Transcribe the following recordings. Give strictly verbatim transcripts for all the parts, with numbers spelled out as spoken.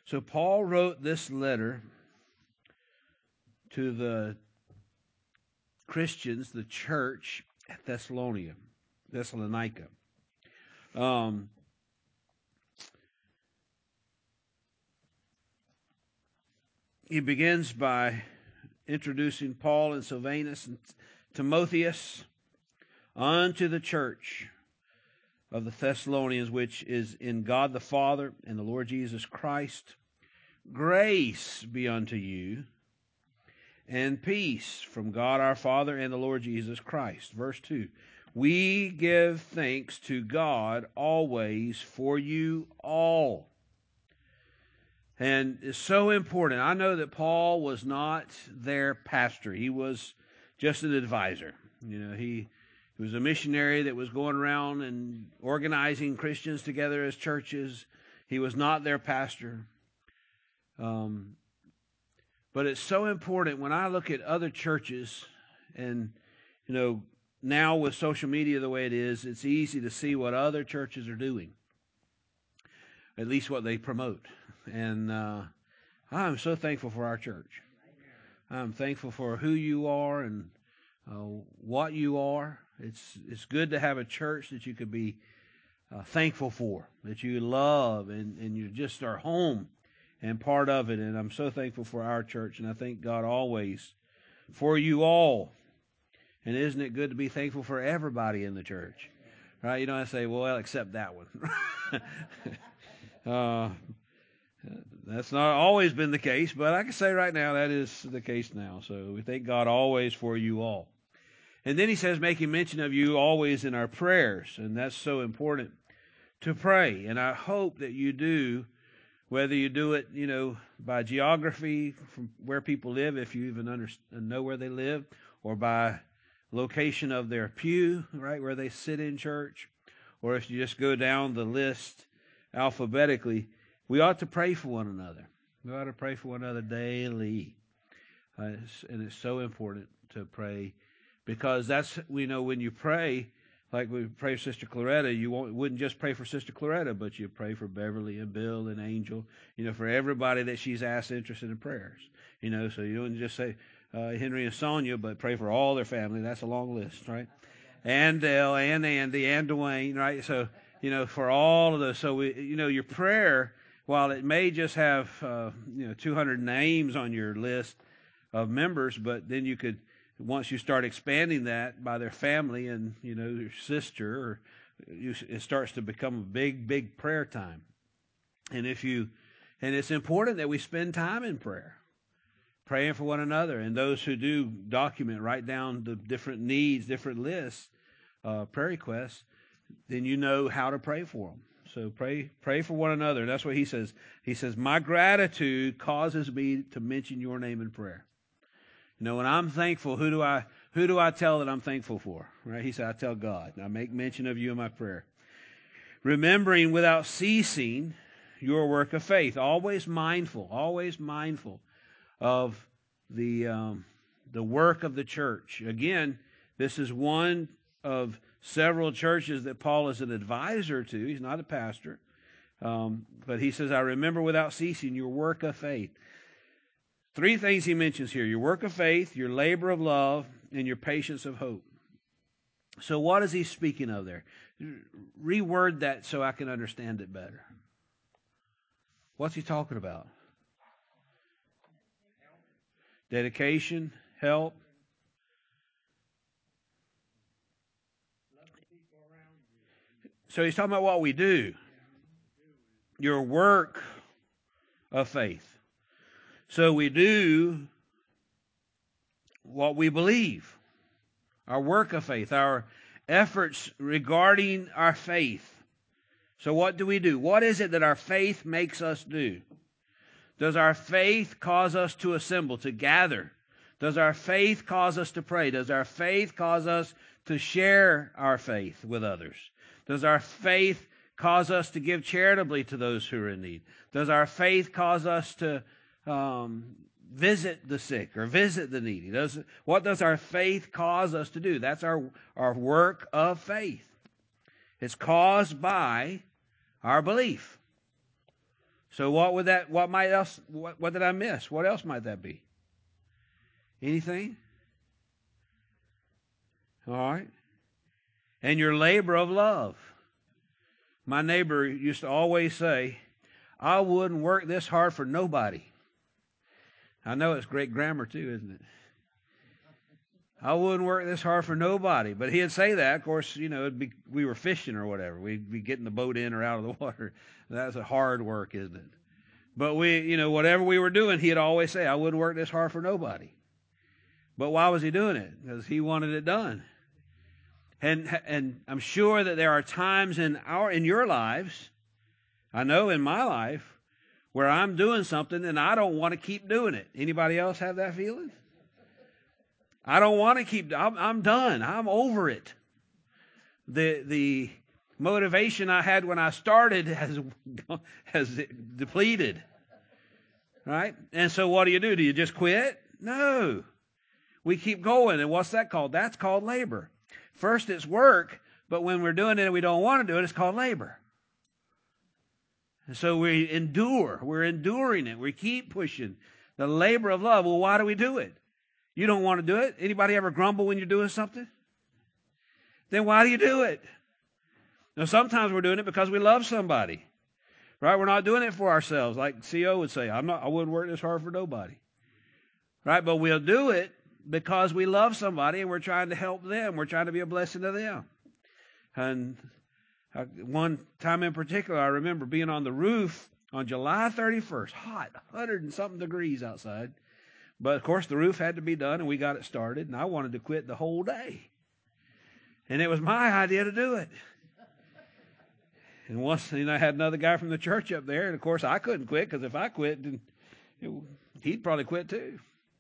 So Paul wrote this letter to the Christians, the church at Thessalonica. Thessalonica. Um, he begins by introducing Paul and Silvanus and Timotheus unto the church of the Thessalonians, which is in God the Father and the Lord Jesus Christ. Grace be unto you and peace from God our Father and the Lord Jesus Christ. Verse two. We give thanks to God always for you all. And it's so important. I know that Paul was not their pastor. He was just an advisor. You know, he, he was a missionary that was going around and organizing Christians together as churches. He was not their pastor. Um, but it's so important when I look at other churches, and, you know, now with social media the way it is, it's easy to see what other churches are doing, at least what they promote. And uh, I'm so thankful for our church. I'm thankful for who you are and uh, what you are. It's it's good to have a church that you could be uh, thankful for, that you love, and, and you just are home and part of it. And I'm so thankful for our church, and I thank God always for you all. And isn't it good to be thankful for everybody in the church? Right? You don't have to say, well, except that one. uh, that's not always been the case, but I can say right now that is the case now. So we thank God always for you all. And then he says, making mention of you always in our prayers. And that's so important to pray. And I hope that you do, whether you do it, you know, by geography, from where people live, if you even understand, know where they live, or by location of their pew, right, where they sit in church, or if you just go down the list alphabetically, we ought to pray for one another. We ought to pray for one another daily. Uh, it's, and it's so important to pray, because that's, we know, when you pray, like we pray for Sister Claretta, you won't, wouldn't just pray for Sister Claretta, but you pray for Beverly and Bill and Angel, you know, for everybody that she's asked interested in prayers. You know, so you don't just say, Uh, Henry and Sonia, but pray for all their family. That's a long list, right? And Dale, and Andy, and Dwayne, right? So, you know, for all of those. So, we, you know, your prayer, while it may just have, uh, you know, two hundred names on your list of members, but then you could, once you start expanding that by their family and, you know, your sister, or you, it starts to become a big, big prayer time. And if you, and it's important that we spend time in prayer, praying for one another. And those who do document, write down the different needs, different lists, uh, prayer requests, then you know how to pray for them. So pray pray for one another. And that's what he says. He says, my gratitude causes me to mention your name in prayer. You know, when I'm thankful, who do I who do I tell that I'm thankful for? Right? He said, I tell God. I make mention of you in my prayer. Remembering without ceasing your work of faith. Always mindful, always mindful of the um, the work of the church. Again, this is one of several churches that Paul is an advisor to. He's not a pastor. Um, but he says, I remember without ceasing your work of faith. Three things he mentions here: your work of faith, your labor of love, and your patience of hope. So what is he speaking of there? Reword that so I can understand it better. What's he talking about? Dedication, help. So he's talking about what we do. Your work of faith. So we do what we believe. Our work of faith, our efforts regarding our faith. So what do we do? What is it that our faith makes us do? Does our faith cause us to assemble, to gather? Does our faith cause us to pray? Does our faith cause us to share our faith with others? Does our faith cause us to give charitably to those who are in need? Does our faith cause us to um, visit the sick or visit the needy? Does, what does our faith cause us to do? That's our, our work of faith. It's caused by our belief. So what would that, what might else, what, what did I miss? What else might that be? Anything? All right. And your labor of love. My neighbor used to always say, I wouldn't work this hard for nobody. I know it's great grammar too, isn't it? I wouldn't work this hard for nobody. But he'd say that, of course, you know, it'd be, we were fishing or whatever. We'd be getting the boat in or out of the water. That's a hard work, isn't it? But we, you know, whatever we were doing, he'd always say, I wouldn't work this hard for nobody. But why was he doing it? Because he wanted it done. And and I'm sure that there are times in our in your lives, I know in my life, where I'm doing something and I don't want to keep doing it. Anybody else have that feeling? I don't want to keep. I'm, I'm done. I'm over it. The the motivation I had when I started has has depleted. Right? And so what do you do? Do you just quit? No. We keep going. And what's that called? That's called labor. First it's work, but when we're doing it and we don't want to do it, it's called labor. And so we endure. We're enduring it. We keep pushing. The labor of love. Well, why do we do it? You don't want to do it. Anybody ever grumble when you're doing something? Then why do you do it? Now, sometimes we're doing it because we love somebody. Right? We're not doing it for ourselves. Like C O would say, I'm not, I wouldn't work this hard for nobody. Right? But we'll do it because we love somebody and we're trying to help them. We're trying to be a blessing to them. And one time in particular, I remember being on the roof on July thirty-first, hot, one hundred and something degrees outside. But, of course, the roof had to be done, and we got it started, and I wanted to quit the whole day. And it was my idea to do it. And once, you know, I had another guy from the church up there, and, of course, I couldn't quit, because if I quit, then it, he'd probably quit too.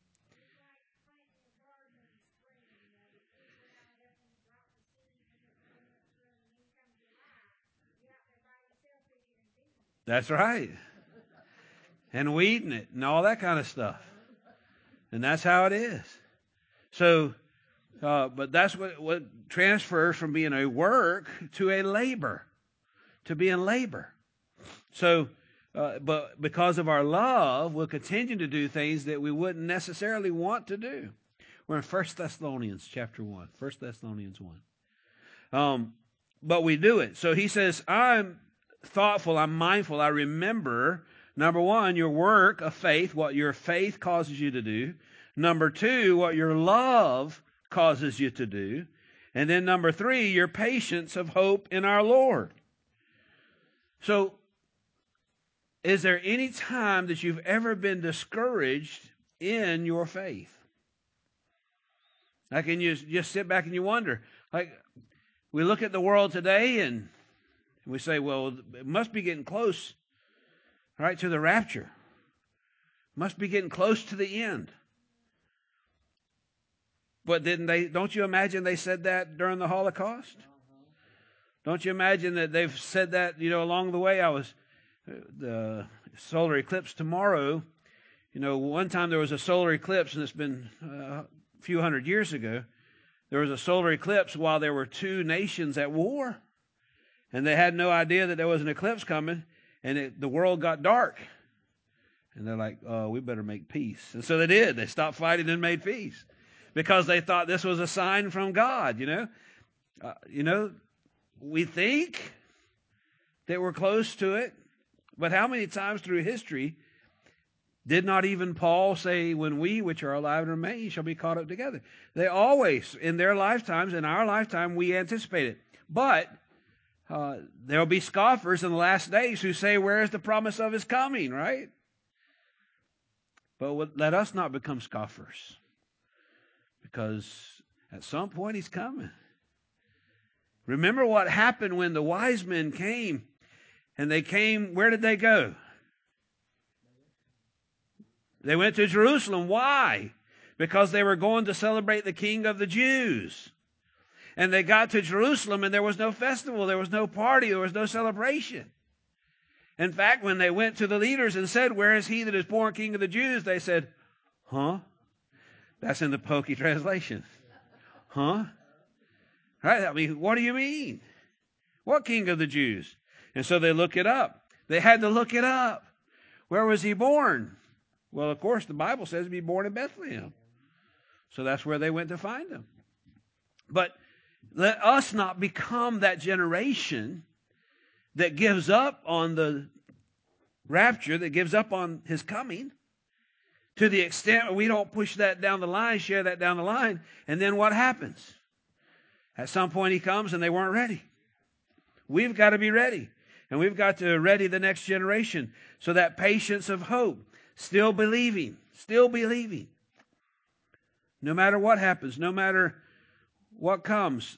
That's right. And weeding it and all that kind of stuff. And that's how it is. So, uh, but that's what, what transfers from being a work to a labor, to being labor. So, uh, but because of our love, we'll continue to do things that we wouldn't necessarily want to do. We're in First Thessalonians chapter one. First Thessalonians one. Um, but we do it. So he says, I'm thoughtful, I'm mindful, I remember, number one, your work of faith, what your faith causes you to do. Number two, what your love causes you to do. And then number three, your patience of hope in our Lord. So, is there any time that you've ever been discouraged in your faith? Like, and you just sit back and you wonder, like, we look at the world today and we say, well, it must be getting close, right, to the rapture. Must be getting close to the end. But didn't they, don't you imagine they said that during the Holocaust? Don't you imagine that they've said that, you know, along the way? I was, the solar eclipse tomorrow, you know, one time there was a solar eclipse, and it's been uh, a few hundred years ago. There was a solar eclipse while there were two nations at war. And they had no idea that there was an eclipse coming, and it, the world got dark. And they're like, oh, we better make peace. And so they did. They stopped fighting and made peace because they thought this was a sign from God, you know. Uh, you know, we think that we're close to it, but how many times through history did not even Paul say, when we, which are alive and remain, shall be caught up together? They always, in their lifetimes, in our lifetime, we anticipate it. But Uh, there'll be scoffers in the last days who say, where is the promise of his coming, right? But let us not become scoffers, because at some point he's coming. Remember what happened when the wise men came, and they came, where did they go? They went to Jerusalem. Why? Because they were going to celebrate the King of the Jews. And they got to Jerusalem, and there was no festival, there was no party, there was no celebration. In fact, when they went to the leaders and said, where is he that is born King of the Jews? They said, huh? That's in the pokey translation. Huh? Right? I mean, what do you mean? What King of the Jews? And so they look it up. They had to look it up. Where was he born? Well, of course, the Bible says he'd be born in Bethlehem. So that's where they went to find him. But let us not become that generation that gives up on the rapture, that gives up on his coming, to the extent we don't push that down the line, share that down the line, and then what happens? At some point he comes and they weren't ready. We've got to be ready. And we've got to ready the next generation. So that patience of hope, still believing, still believing. No matter what happens, no matter what comes.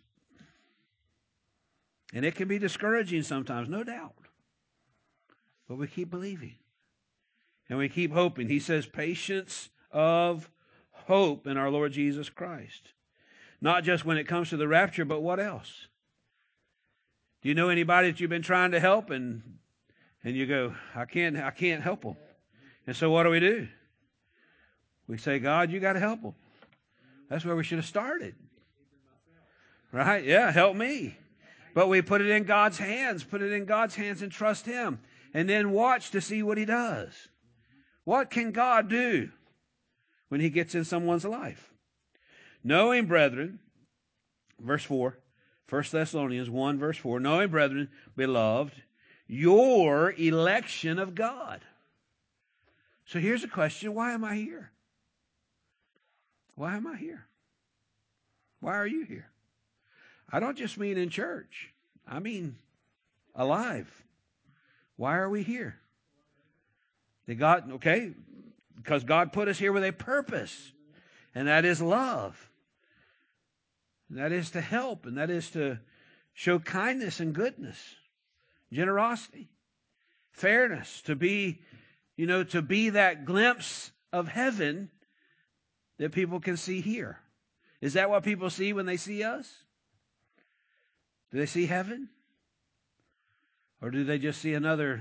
And it can be discouraging sometimes, no doubt. But we keep believing. And we keep hoping. He says patience of hope in our Lord Jesus Christ. Not just when it comes to the rapture, but what else? Do you know anybody that you've been trying to help and and you go, I can't I can't help them. And so what do we do? We say, God, you got to help them. That's where we should have started. Right? Yeah, help me. But we put it in God's hands, put it in God's hands and trust him. And then watch to see what he does. What can God do when he gets in someone's life? Knowing, brethren, verse four, First Thessalonians one, verse four, knowing, brethren, beloved, your election of God. So here's a question. Why am I here? Why am I here? Why are you here? I don't just mean in church. I mean alive. Why are we here? They got, okay, because God put us here with a purpose, and that is love. And that is to help, and that is to show kindness and goodness, generosity, fairness, to be, you know, to be that glimpse of heaven that people can see here. Is that what people see when they see us? Do they see heaven? Or do they just see another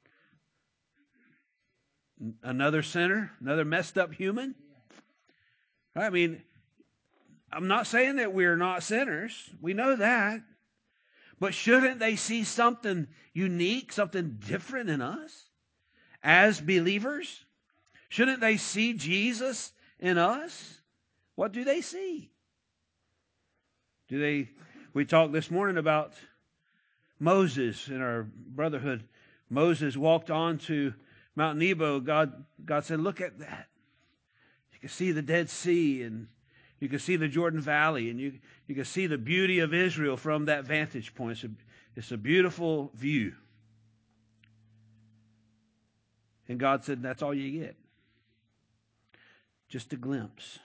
another sinner, another messed up human? I mean, I'm not saying that we're not sinners. We know that. But shouldn't they see something unique, something different in us as believers? Shouldn't they see Jesus in us? What do they see? Do they? We talked this morning about Moses in our brotherhood. Moses walked on to Mount Nebo. God, God said, look at that. You can see the Dead Sea, and you can see the Jordan Valley, and you, you can see the beauty of Israel from that vantage point. It's a, it's a beautiful view. And God said, that's all you get. Just a glimpse.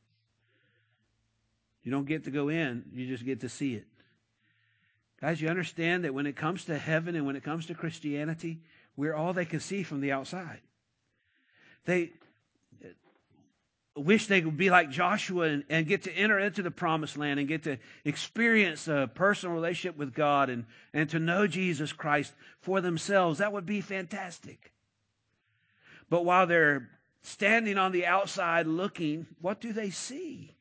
You don't get to go in, you just get to see it. Guys, you understand that when it comes to heaven and when it comes to Christianity, we're all they can see from the outside. They wish they would be like Joshua and, and get to enter into the promised land and get to experience a personal relationship with God and, and to know Jesus Christ for themselves. That would be fantastic. But while they're standing on the outside looking, what do they see?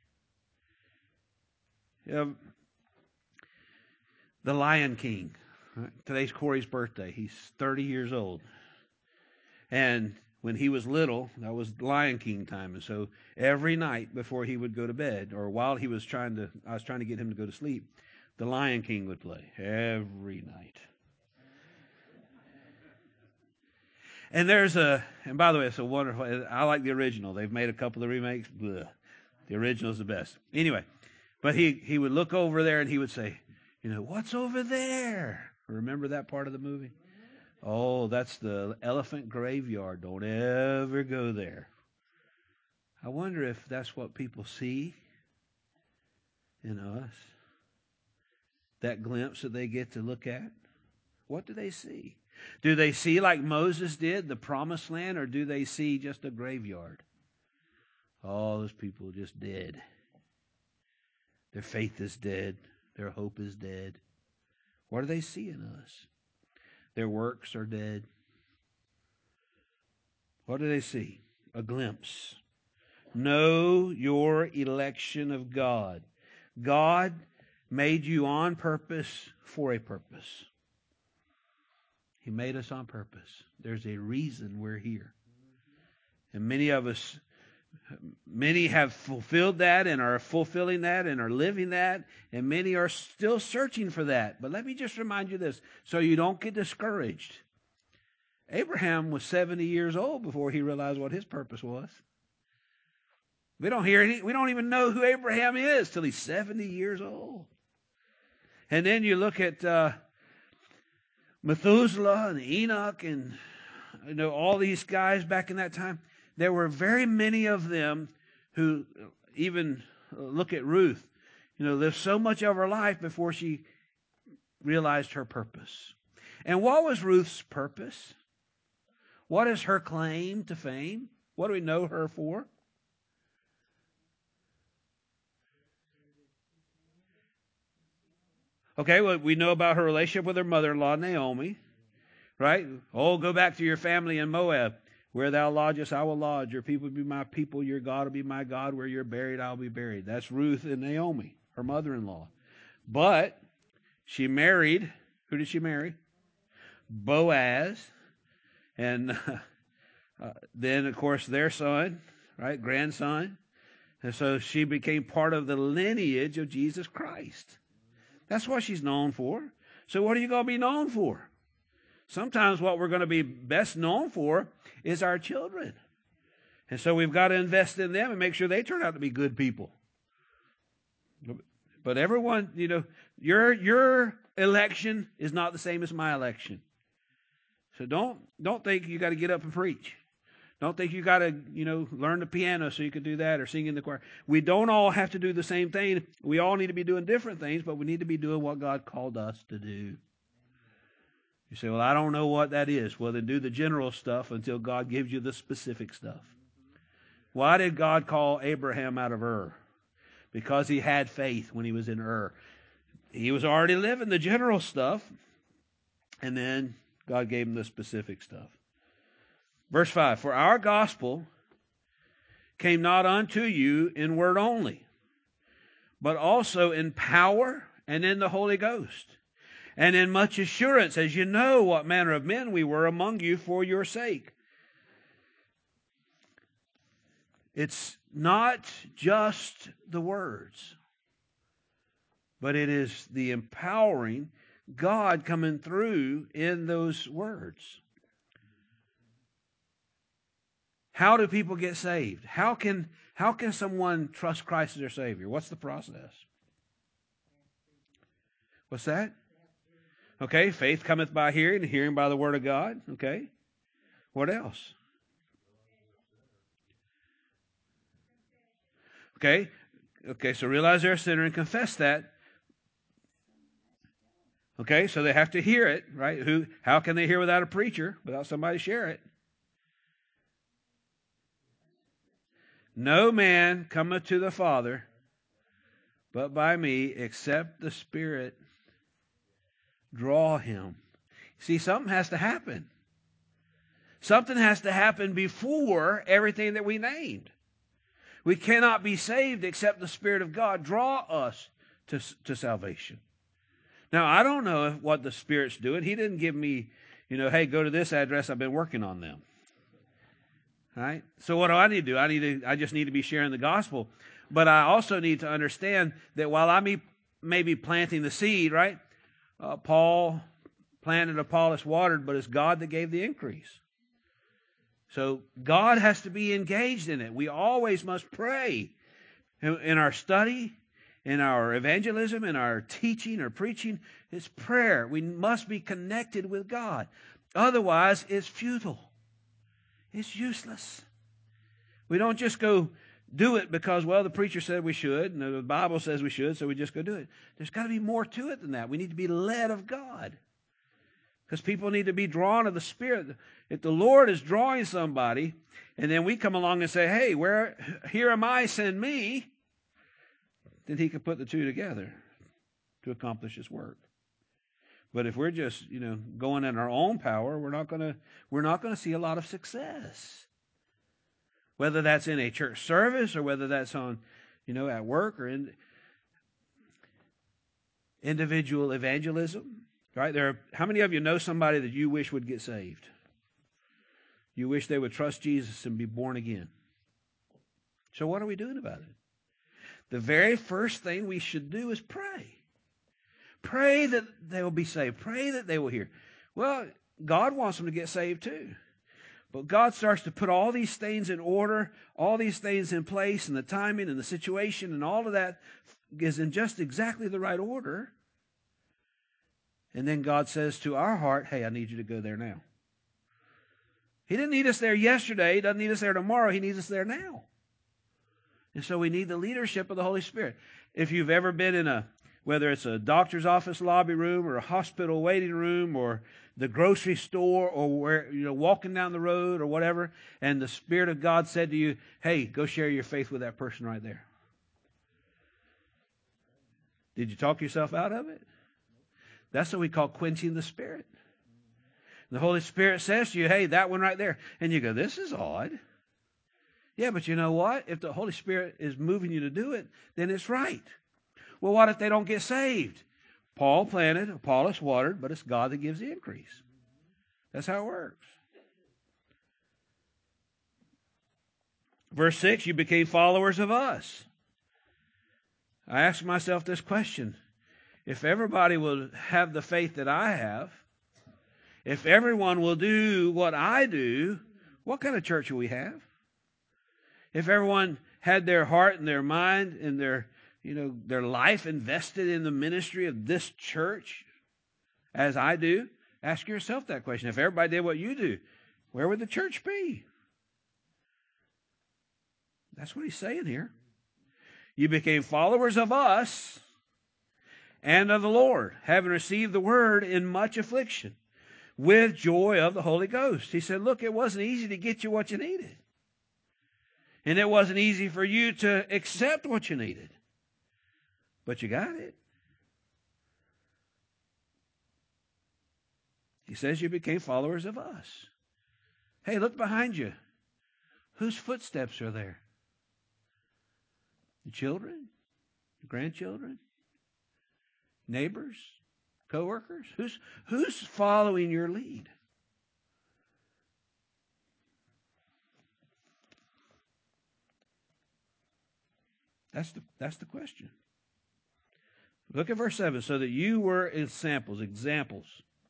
You know, the Lion King. Right? Today's Corey's birthday. He's thirty years old. And when he was little, that was Lion King time. And so every night before he would go to bed, or while he was trying to, I was trying to get him to go to sleep, the Lion King would play every night. And there's a, and by the way, it's a wonderful, I like the original. They've made a couple of remakes. Blech. The original is the best. Anyway, but he, he would look over there and he would say, you know, what's over there? Remember that part of the movie? Oh, that's the elephant graveyard. Don't ever go there. I wonder if that's what people see in us. That glimpse that they get to look at. What do they see? Do they see like Moses did, the promised land, or do they see just a graveyard? All those people are just dead. Their faith is dead. Their hope is dead. What do they see in us? Their works are dead. What do they see? A glimpse. Know your election of God. God made you on purpose for a purpose. He made us on purpose. There's a reason we're here. And many of us, many have fulfilled that and are fulfilling that and are living that. And many are still searching for that. But let me just remind you this, so you don't get discouraged. Abraham was seventy years old before he realized what his purpose was. We don't hear any, we don't even know who Abraham is till he's seventy years old. And then you look at uh, Methuselah and Enoch and you know all these guys back in that time. There were very many of them who even look at Ruth, you know, lived so much of her life before she realized her purpose. And what was Ruth's purpose? What is her claim to fame? What do we know her for? Okay, well, we know about her relationship with her mother-in-law, Naomi, right? Oh, go back to your family in Moab. Where thou lodgest, I will lodge. Your people will be my people. Your God will be my God. Where you're buried, I'll be buried. That's Ruth and Naomi, her mother-in-law. But she married, who did she marry? Boaz. And uh, then, of course, their son, right, grandson. And so she became part of the lineage of Jesus Christ. That's what she's known for. So what are you going to be known for? Sometimes what we're going to be best known for is our children. And so we've got to invest in them and make sure they turn out to be good people. But everyone, you know, your your election is not the same as my election. So don't don't think you got to get up and preach. Don't think you got to, you know, learn the piano so you can do that or sing in the choir. We don't all have to do the same thing. We all need to be doing different things, but we need to be doing what God called us to do. You say, well, I don't know what that is. Well, then do the general stuff until God gives you the specific stuff. Why did God call Abraham out of Ur? Because he had faith when he was in Ur. He was already living the general stuff, and then God gave him the specific stuff. Verse five, for our gospel came not unto you in word only, but also in power and in the Holy Ghost, and in much assurance, as you know what manner of men we were among you for your sake. It's not just the words, but it is the empowering God coming through in those words. How do people get saved? How can, how can someone trust Christ as their Savior? What's the process? What's that? Okay, faith cometh by hearing, and hearing by the word of God. Okay. What else? Okay. Okay, so realize they're a sinner and confess that. Okay, so they have to hear it, right? Who? How can they hear without a preacher, without somebody share it? No man cometh to the Father but by me, except the Spirit draw him. See, something has to happen. Something has to happen before everything that we named. We cannot be saved except the Spirit of God draw us to, to salvation. Now, I don't know if, what the Spirit's doing. He didn't give me, you know, hey, go to this address. I've been working on them. Right? So what do I need to do? I need to. I just need to be sharing the gospel. But I also need to understand that while I may, may be planting the seed, right? Uh, Paul planted, Apollos watered, but it's God that gave the increase. So God has to be engaged in it. We always must pray in, in our study, in our evangelism, in our teaching or preaching. It's prayer. We must be connected with God. Otherwise, it's futile. It's useless. We don't just go do it because, well, the preacher said we should, and the Bible says we should, so we just go do it. There's got to be more to it than that. We need to be led of God. Because people need to be drawn of the Spirit. If the Lord is drawing somebody, and then we come along and say, hey, where here am I, send me, then he can put the two together to accomplish his work. But if we're just, you know, going in our own power, we're not going to we're not going to see a lot of success. Whether that's in a church service or whether that's on, you know, at work or in individual evangelism, Right? There are, how many of you know somebody that you wish would get saved? You wish they would trust Jesus and be born again. So what are we doing about it? The very first thing we should do is pray. Pray that they will be saved. Pray that they will hear. Well, God wants them to get saved too. But God starts to put all these things in order, all these things in place, and the timing and the situation and all of that is in just exactly the right order. And then God says to our heart, hey, I need you to go there now. He didn't need us there yesterday. He doesn't need us there tomorrow. He needs us there now. And so we need the leadership of the Holy Spirit. If you've ever been in a, whether it's a doctor's office lobby room or a hospital waiting room or the grocery store or where, you know, walking down the road or whatever, and the Spirit of God said to you, hey, go share your faith with that person right there. Did you talk yourself out of it? That's what we call quenching the Spirit. The Holy Spirit says to you, hey, that one right there. And you go, this is odd. Yeah, but you know what? If the Holy Spirit is moving you to do it, then it's right. Well, what if they don't get saved? Paul planted, Apollos watered, but it's God that gives the increase. That's how it works. Verse six, you became followers of us. I ask myself this question. If everybody will have the faith that I have, if everyone will do what I do, what kind of church will we have? If everyone had their heart and their mind and their, you know, their life invested in the ministry of this church, as I do, ask yourself that question. If everybody did what you do, where would the church be? That's what he's saying here. You became followers of us and of the Lord, having received the word in much affliction, with joy of the Holy Ghost. He said, look, it wasn't easy to get you what you needed. And it wasn't easy for you to accept what you needed. But you got it. He says you became followers of us. Hey, look behind you. Whose footsteps are there? The children? The grandchildren? Neighbors? Co-workers? Who's, who's following your lead? That's the, that's the question. Look at verse seven. So that you were examples, examples.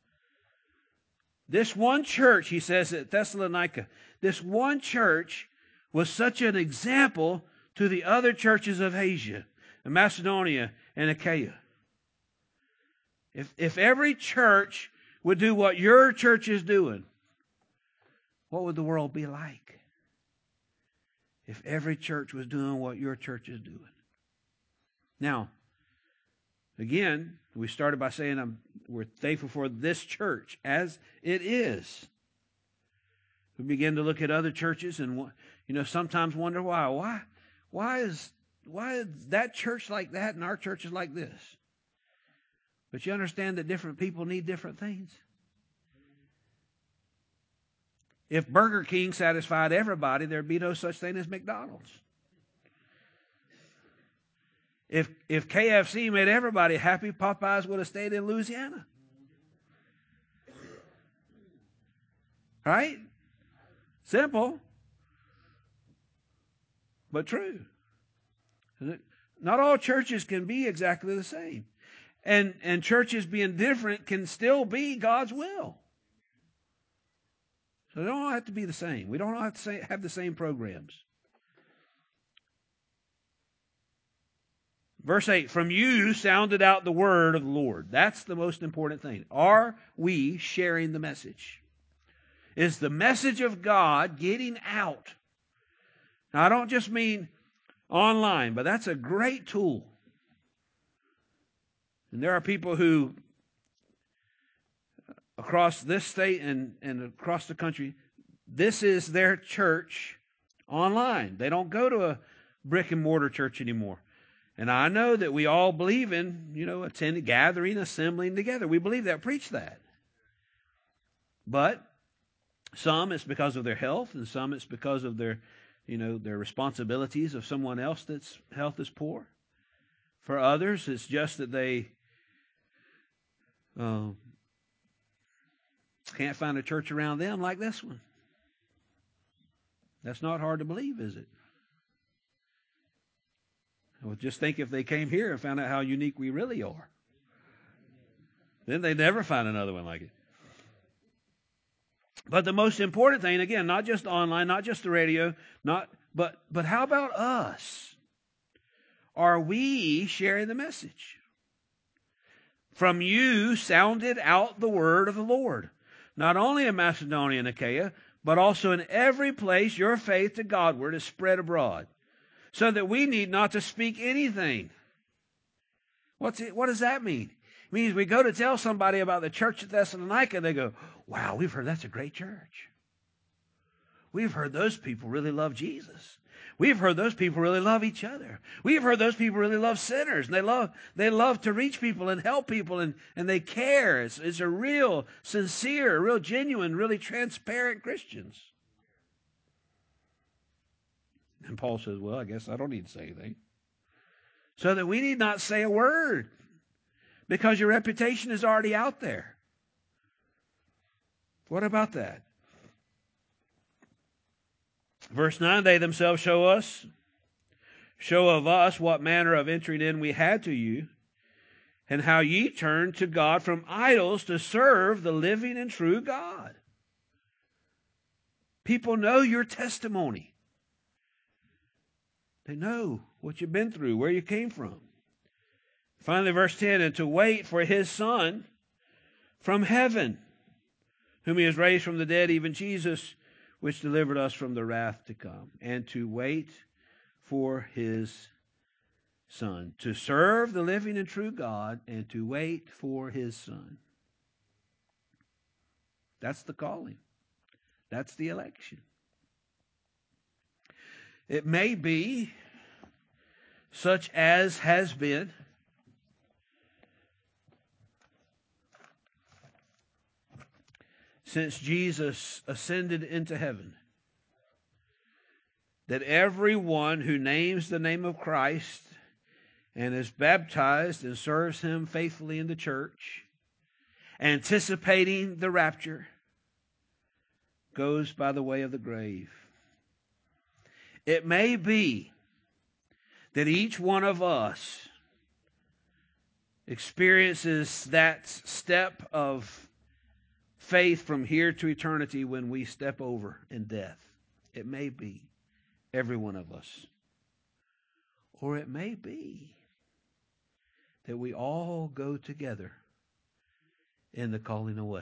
This one church, he says at Thessalonica, this one church was such an example to the other churches of Asia, and Macedonia, and Achaia. If, if every church would do what your church is doing, what would the world be like? If every church was doing what your church is doing. Now, again, we started by saying I'm, we're thankful for this church as it is. We begin to look at other churches and, you know, sometimes wonder why. Why, why is, why is that church like that and our church is like this? But you understand that different people need different things. If Burger King satisfied everybody, there'd be no such thing as McDonald's. If if K F C made everybody happy, Popeyes would have stayed in Louisiana. Right? Simple, but true. Not all churches can be exactly the same. And, and churches being different can still be God's will. So they don't all have to be the same. We don't all have to say, have the same programs. Verse eight, from you sounded out the word of the Lord. That's the most important thing. Are we sharing the message? Is the message of God getting out? Now, I don't just mean online, but that's a great tool. And there are people who, across this state and, and across the country, this is their church online. They don't go to a brick and mortar church anymore. And I know that we all believe in, you know, attending, gathering, assembling together. We believe that, preach that. But some it's because of their health, and some it's because of their, you know, their responsibilities of someone else that's health is poor. For others, it's just that they uh, Can't find a church around them like this one. That's not hard to believe, is it? Well, just think if they came here and found out how unique we really are. Then they'd never find another one like it. But the most important thing, again, not just online, not just the radio, not but but how about us? Are we sharing the message? From you sounded out the word of the Lord, not only in Macedonia and Achaia, but also in every place your faith to Godward is spread abroad, so that we need not to speak anything. What's it, what does that mean? It means we go to tell somebody about the church at Thessalonica, they go, wow, we've heard that's a great church. We've heard those people really love Jesus. We've heard those people really love each other. We've heard those people really love sinners. And they love they love to reach people and help people, and, and they care. It's, it's a real, sincere, real genuine, really transparent Christians. And Paul says, well, I guess I don't need to say anything. So that we need not say a word, because your reputation is already out there. What about that? Verse nine, they themselves show us, show of us what manner of entering in we had to you, and how ye turned to God from idols to serve the living and true God. People know your testimony. They know what you've been through, where you came from. Finally, verse ten, and to wait for his Son from heaven, whom he has raised from the dead, even Jesus, which delivered us from the wrath to come. And to wait for his Son. To serve the living and true God, and to wait for his Son. That's the calling. That's the election. It may be such as has been since Jesus ascended into heaven, that everyone who names the name of Christ and is baptized and serves him faithfully in the church, anticipating the rapture, goes by the way of the grave. It may be that each one of us experiences that step of faith from here to eternity when we step over in death. It may be every one of us. Or it may be that we all go together in the calling away.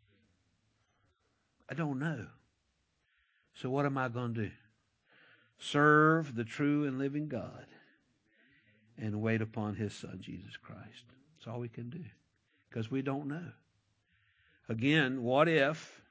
I don't know. So what am I going to do? Serve the true and living God and wait upon his Son, Jesus Christ. That's all we can do, because we don't know. Again, what if,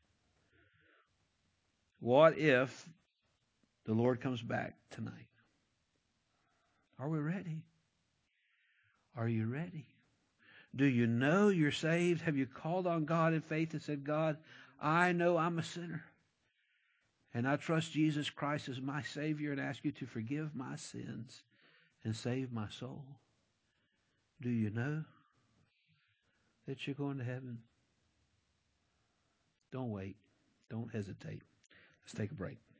what if the Lord comes back tonight? Are we ready? Are you ready? Do you know you're saved? Have you called on God in faith and said, God, I know I'm a sinner, and I trust Jesus Christ as my Savior and ask you to forgive my sins and save my soul? Do you know that you're going to heaven? Don't wait. Don't hesitate. Let's take a break.